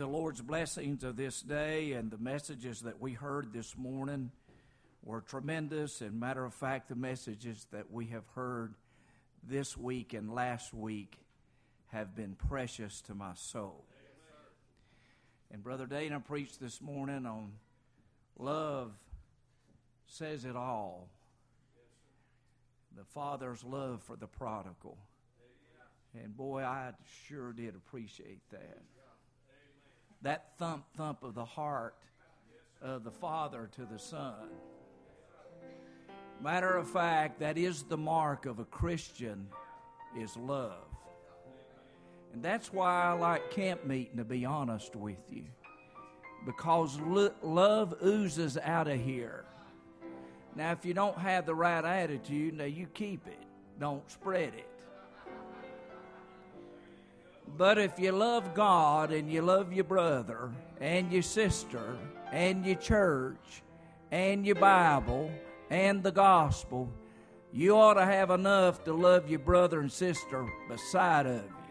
the Lord's blessings of this day and the messages that we heard this morning were tremendous. And matter of fact, the messages that we have heard this week and last week have been precious to my soul. And Brother Dana preached this morning on love says it all. The Father's love for the prodigal. And boy, I sure did appreciate that. That thump of the heart of the Father to the Son. Matter of fact, that is the mark of a Christian, is love. And that's why I like camp meeting, to be honest with you. Because love oozes out of here. Now, if you don't have the right attitude, now you keep it. Don't spread it. But if you love God and you love your brother and your sister and your church and your Bible and the gospel, you ought to have enough to love your brother and sister beside of you.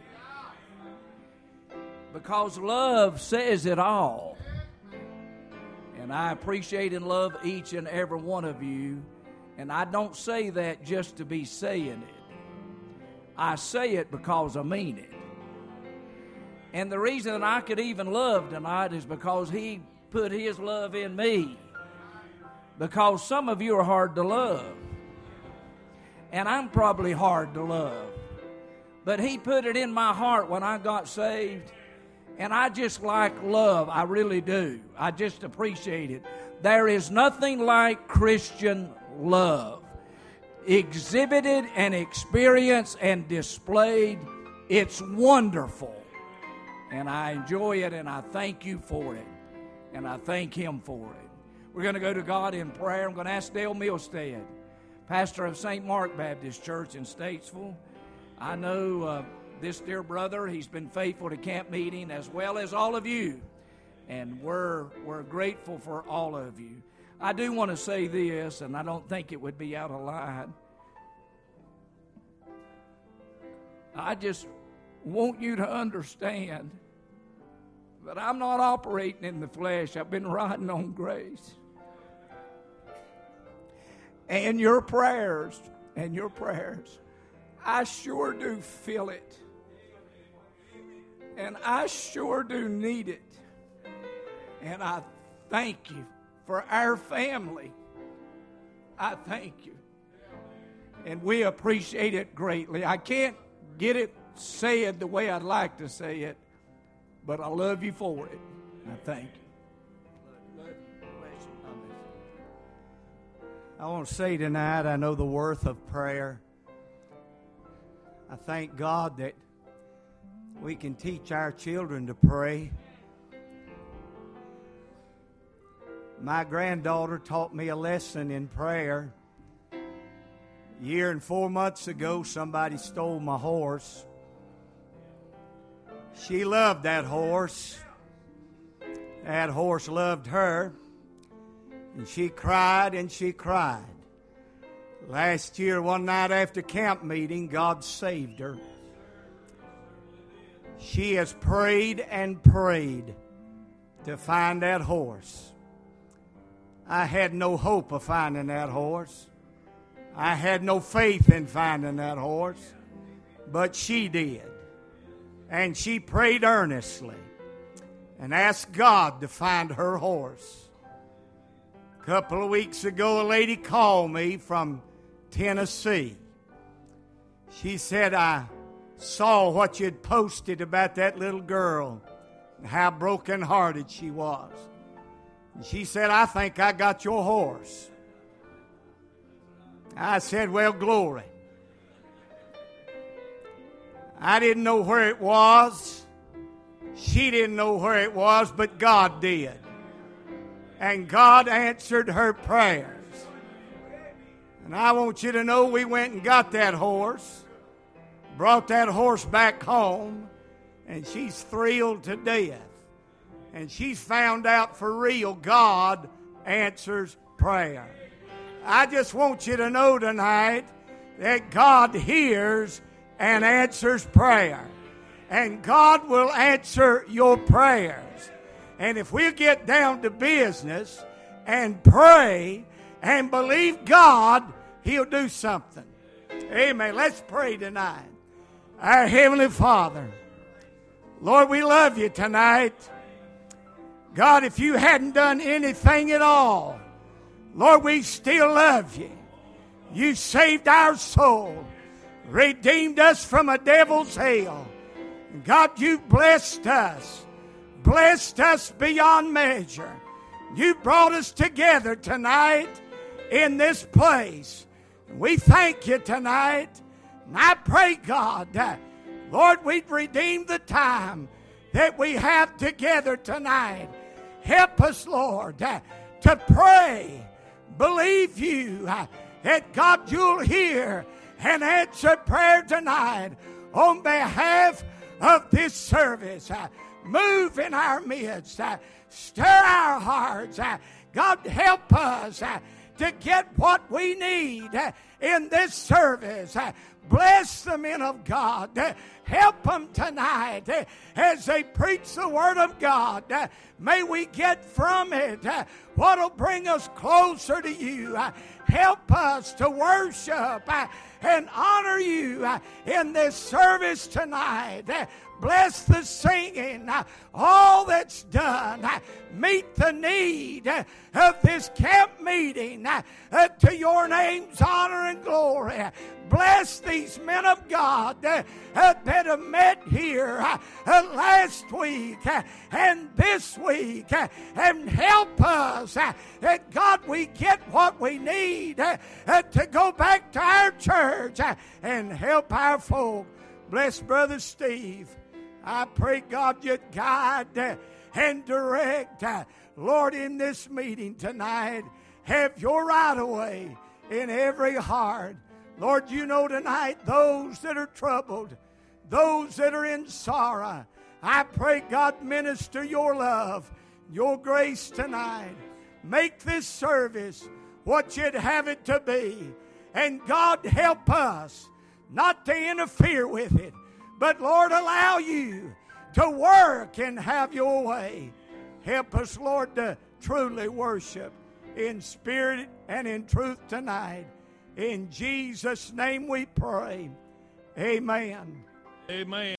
Because love says it all. And I appreciate and love each and every one of you. And I don't say that just to be saying it. I say it because I mean it. And the reason that I could even love tonight is because He put His love in me. Because some of you are hard to love. And I'm probably hard to love. But He put it in my heart when I got saved. And I just like love. I really do. I just appreciate it. There is nothing like Christian love. Exhibited and experienced and displayed. It's wonderful. And I enjoy it, and I thank you for it. And I thank Him for it. We're going to go to God in prayer. I'm going to ask Dale Milstead, pastor of St. Mark Baptist Church in Statesville. I know this dear brother, he's been faithful to camp meeting as well as all of you. And we're grateful for all of you. I do want to say this, and I don't think it would be out of line. I just want you to understand that I'm not operating in the flesh. I've been riding on grace. And your prayers, I sure do feel it. And I sure do need it. And I thank you for our family. I thank you. And we appreciate it greatly. I can't get it said the way I'd like to say it, but I love you for it. I thank you. I want to say tonight, I know the worth of prayer. I thank God that we can teach our children to pray. My granddaughter taught me a lesson in prayer. A year and 4 months ago, somebody stole my horse. She loved that horse. That horse loved her. And she cried and she cried. Last year, one night after camp meeting, God saved her. She has prayed and prayed to find that horse. I had no hope of finding that horse. I had no faith in finding that horse. But she did. And she prayed earnestly and asked God to find her horse. A couple of weeks ago, a lady called me from Tennessee. She said, I saw what you'd posted about that little girl and how brokenhearted she was. And she said, I think I got your horse. I said, well, glory. I didn't know where it was. She didn't know where it was, but God did. And God answered her prayers. And I want you to know we went and got that horse, brought that horse back home, and she's thrilled to death. And she's found out for real God answers prayer. I just want you to know tonight that God hears and answers prayer. and God will answer your prayers. And if we get down to business and pray and believe God, He'll do something. Amen. Let's pray tonight. Our Heavenly Father, Lord, we love you tonight. God, if you hadn't done anything at all, Lord, we still love you. You saved our soul, redeemed us from a devil's hell. God, you blessed us beyond measure. You brought us together tonight in this place. We thank you tonight. And I pray, God, that, Lord, we'd redeem the time that we have together tonight. Help us, Lord, to pray, believe you, that God, you'll hear and answer prayer tonight on behalf of this service. Move in our midst. Stir our hearts. God, help us to get what we need in this service. Bless the men of God. Help them tonight as they preach the Word of God. May we get from it what will bring us closer to you. Help us to worship and honor you in this service tonight. Bless the singing, all that's done. Meet the need of this camp meeting to your name's honor and glory. Bless these men of God that have met here last week and this week, and help us that God, we get what we need to go back to our church and help our folk. Bless Brother Steve. I pray, God, you'd guide and direct, Lord, in this meeting tonight. Have your right of way in every heart. Lord, you know tonight those that are troubled, those that are in sorrow. I pray, God, minister your love, your grace tonight. Make this service what you'd have it to be. And God, help us not to interfere with it, but Lord, allow you to work and have your way. Help us, Lord, to truly worship in spirit and in truth tonight. In Jesus' name we pray. Amen. Amen.